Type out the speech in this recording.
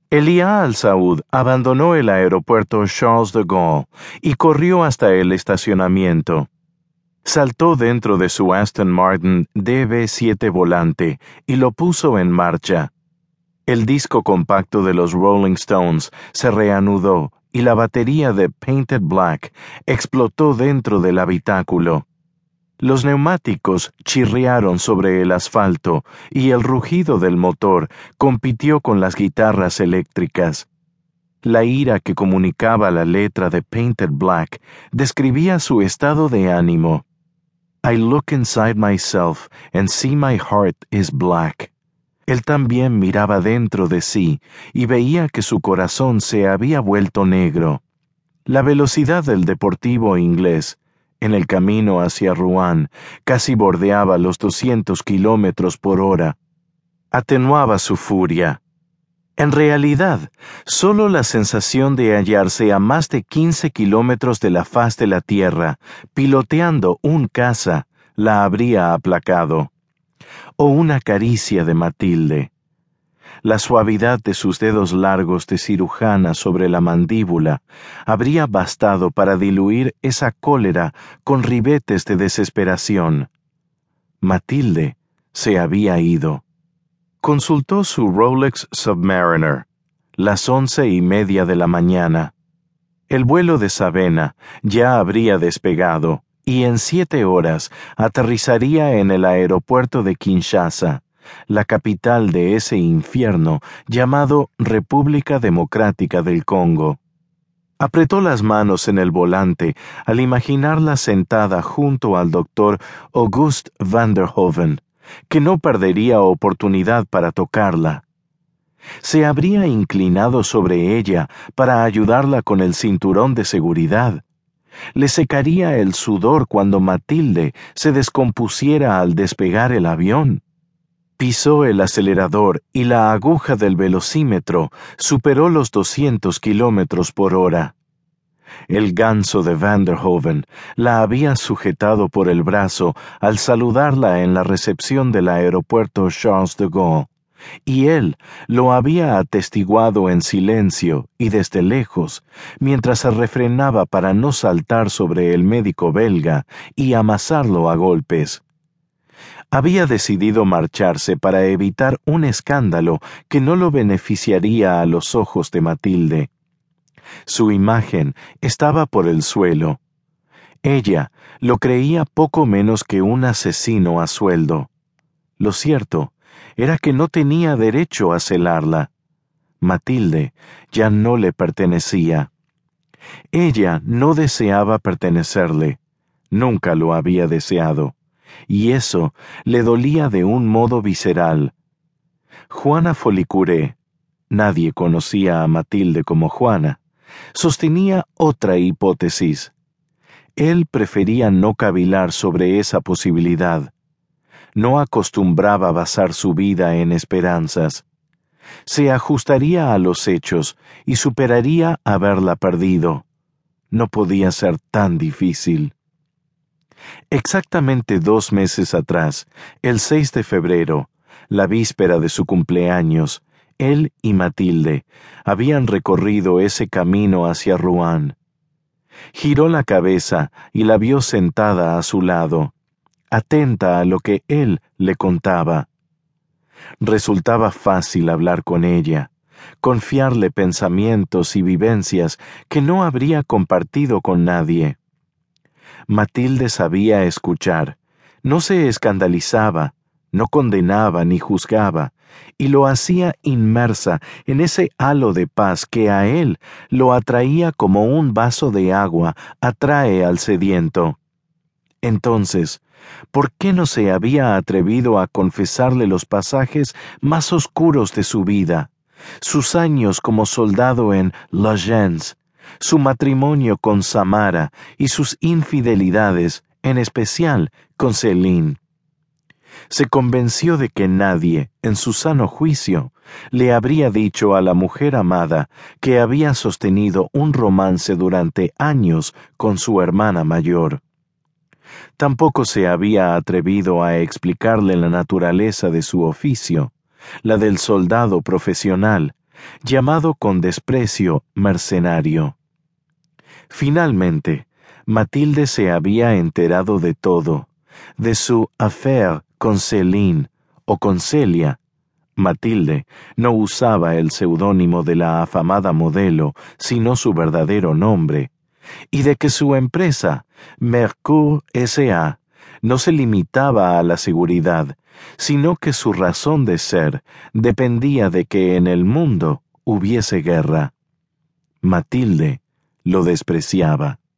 Elia Al-Saud abandonó el aeropuerto Charles de Gaulle y corrió hasta el estacionamiento. Saltó dentro de su Aston Martin DB7 volante y lo puso en marcha. El disco compacto de los Rolling Stones se reanudó y la batería de Painted Black explotó dentro del habitáculo. Los neumáticos chirriaron sobre el asfalto y el rugido del motor compitió con las guitarras eléctricas. La ira que comunicaba la letra de Painted Black describía su estado de ánimo. I look inside myself and see my heart is black. Él también miraba dentro de sí y veía que su corazón se había vuelto negro. La velocidad del deportivo inglés en el camino hacia Rouen casi bordeaba los 200 kilómetros por hora. Atenuaba su furia. En realidad, solo la sensación de hallarse a más de 15 kilómetros de la faz de la tierra, piloteando un caza, la habría aplacado. O una caricia de Matilde. La suavidad de sus dedos largos de cirujana sobre la mandíbula habría bastado para diluir esa cólera con ribetes de desesperación. Matilde se había ido. Consultó su Rolex Submariner. Las 11:30 de la mañana. El vuelo de Savena ya habría despegado y en 7 horas aterrizaría en el aeropuerto de Kinshasa, la capital de ese infierno llamado República Democrática del Congo. Apretó las manos en el volante al imaginarla sentada junto al doctor Auguste van der Hoven, que no perdería oportunidad para tocarla. Se habría inclinado sobre ella para ayudarla con el cinturón de seguridad. Le secaría el sudor cuando Matilde se descompusiera al despegar el avión. Pisó el acelerador y la aguja del velocímetro superó los 200 kilómetros por hora. El ganso de Van der Hoven la había sujetado por el brazo al saludarla en la recepción del aeropuerto Charles de Gaulle, y él lo había atestiguado en silencio y desde lejos, mientras se refrenaba para no saltar sobre el médico belga y amasarlo a golpes. Había decidido marcharse para evitar un escándalo que no lo beneficiaría a los ojos de Matilde. Su imagen estaba por el suelo. Ella lo creía poco menos que un asesino a sueldo. Lo cierto era que no tenía derecho a celarla. Matilde ya no le pertenecía. Ella no deseaba pertenecerle. Nunca lo había deseado. Y eso le dolía de un modo visceral. Juana Folicuré, nadie conocía a Matilde como Juana, sostenía otra hipótesis. Él prefería no cavilar sobre esa posibilidad. No acostumbraba basar su vida en esperanzas. Se ajustaría a los hechos y superaría haberla perdido. No podía ser tan difícil. Exactamente 2 meses atrás, el 6 de febrero, la víspera de su cumpleaños, él y Matilde habían recorrido ese camino hacia Rouen. Giró la cabeza y la vio sentada a su lado, atenta a lo que él le contaba. Resultaba fácil hablar con ella, confiarle pensamientos y vivencias que no habría compartido con nadie. Matilde sabía escuchar, no se escandalizaba, no condenaba ni juzgaba, y lo hacía inmersa en ese halo de paz que a él lo atraía como un vaso de agua atrae al sediento. Entonces, ¿por qué no se había atrevido a confesarle los pasajes más oscuros de su vida, sus años como soldado en La Gens, su matrimonio con Samara y sus infidelidades, en especial con Céline? Se convenció de que nadie, en su sano juicio, le habría dicho a la mujer amada que había sostenido un romance durante años con su hermana mayor. Tampoco se había atrevido a explicarle la naturaleza de su oficio, la del soldado profesional, llamado con desprecio mercenario. Finalmente, Matilde se había enterado de todo, de su affaire con Céline o con Celia. Matilde no usaba el seudónimo de la afamada modelo, sino su verdadero nombre, y de que su empresa, Mercure S.A., no se limitaba a la seguridad, sino que su razón de ser dependía de que en el mundo hubiese guerra. Matilde lo despreciaba.